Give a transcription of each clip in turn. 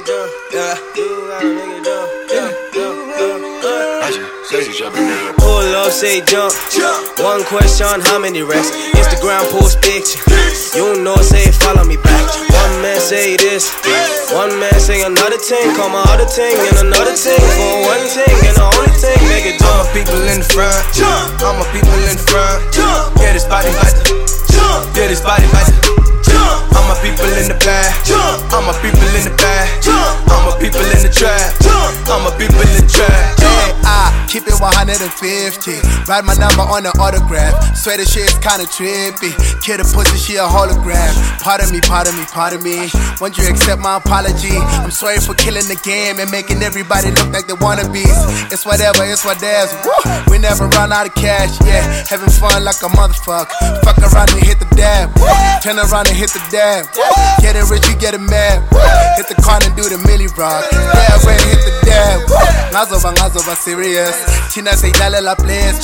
jump, yeah. You got a nigga jump, Pull up, say jump. One question, how many racks? Instagram post picture. You know, say follow me back. One man say this, one man say another thing. Call my other thing and another thing. For one thing and the only thing, make it jump. All my people in the front, all my people in the front. Yeah, this body like the, yeah, this body like the. All my people in the back, all my people in the back, all my people in the trap, all my people in the trap. Hey, I keep it 150. Write my number on the autograph. Swear the shit is kinda trippy. Kid a pussy, she a hologram. Pardon me, pardon me, pardon me. Won't you accept my apology? I'm sorry for killing the game and making everybody look like they wannabes. It's whatever, it's what there's. We never run out of cash, yeah. Having fun like a motherfucker. Fuck around and hit the dab. Turn around and hit the dab. Getting rich, you getting mad. Hit the car and do the milli rock. Yeah, ready, hit the dab. Ngazoba serious. China say la place.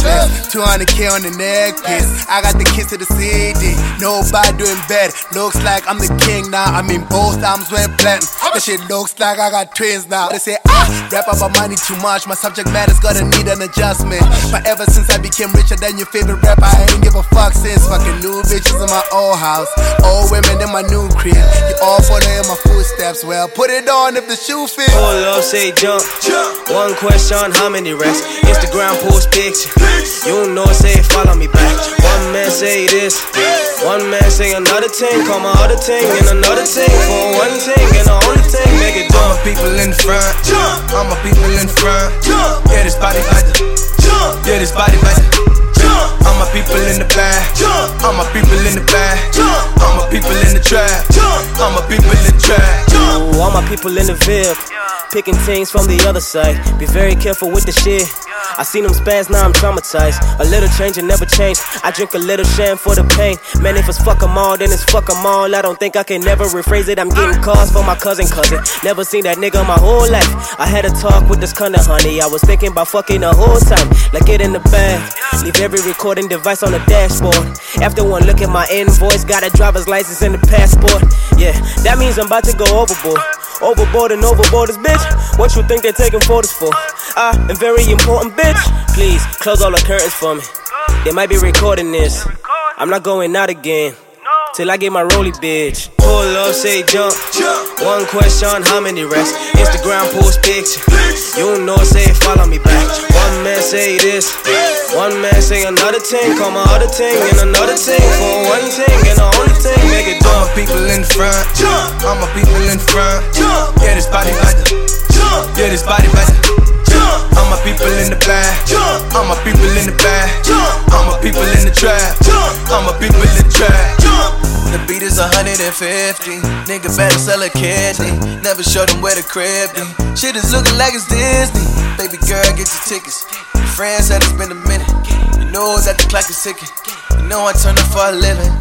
200K on the neck piece. I got the kiss to the CD. Nobody doing bad. Looks like I'm the king now. I mean both arms went platinum. That shit looks like I got twins now. They say rap about money too much. My subject matter's gonna need an adjustment. But ever since I became richer than your favorite rapper, I ain't give a fuck since. Fucking new bitches in my old house, old women in my new crib. You all follow in my footsteps. Well, put it on if the shoe fits. Pull up, say jump. One question, how many racks? Instagram post picture. You know, say follow me back. One man say this, one man say another thing. Call my other thing and another thing. For one thing and the only thing, make it jump. All my people in the front, all my people in the front. Yeah, this body like the, yeah, this body like the. All my people in the back, all my people in the back, all my people in the trap, all my people in the trap. Ooh, all my people in the VIP, picking things from the other side. Be very careful with the shit. I seen them spaz, now I'm traumatized. A little change and never change. I drink a little sham for the pain. Man, if it's fuck them all, then it's fuck them all. I don't think I can never rephrase it. I'm getting calls for my cousin. Never seen that nigga my whole life. I had a talk with this kinda honey. I was thinking about fucking the whole time. Like get in the bag, leave every recording device on the dashboard. After one look at my invoice, got a driver's license and a passport. Yeah, that means I'm about to go overboard. Overboard and overboard is bitch. What you think they're taking photos for? I'm very important, bitch. Please, close all the curtains for me. They might be recording this. I'm not going out again till I get my rollie, bitch. Pull up, say jump. One question, how many racks? Instagram post picture. You know, say follow me back. One man say this, one man say another thing. Call my other thing and another thing. For one thing and the only thing, make it jump. All my people in the front, all my people in the front. Yeah, this body like the, yeah, this body like the. All my people in the back, all my people in the back, all my people in the trap, all my people in the trap. The beat is 150, nigga better sell a kidney. Never show them where the crib be. Shit is looking like it's Disney. Baby girl, get your tickets. Your friend said it's been a minute. You know that the clock is ticking. You know I turn up for a living.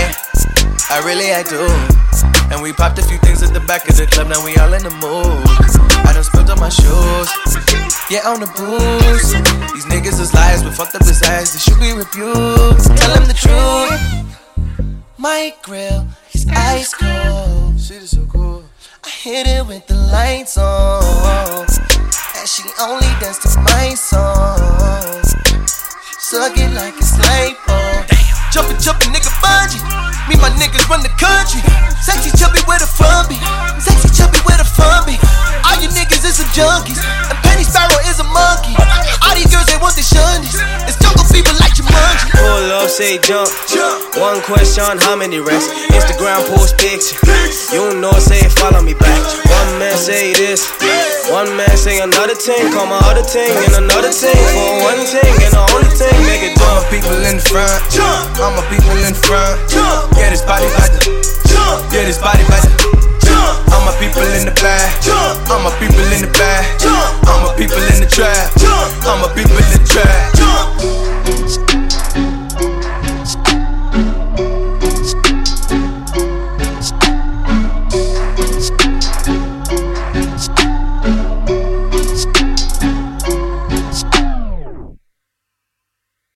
I do. And we popped a few things at the back of the club. Now we all in the mood. I done spilled on my shoes. Yeah, on the booze. These niggas is liars, but fucked up his eyes. They should be rebuked. Tell them the truth. My grill is ice cold. Shit is so cool. I hit it with the lights on, and she only dance to my song. Suck it like it's lipo. Jumpin', nigga bungee. Me, my niggas run the country. Sexy chubby where the fun be. Sexy chubby where the fun be. All you niggas is some junkies, and Penny Sparrow is a monkey. All these girls, they want the shunnies. It's jungle people like Jumanji. Pull up, say jump. One question, how many racks? Instagram post picture. You know, say follow me back. One man say this, one man say another thing. Call my other thing and another thing. For one thing and the only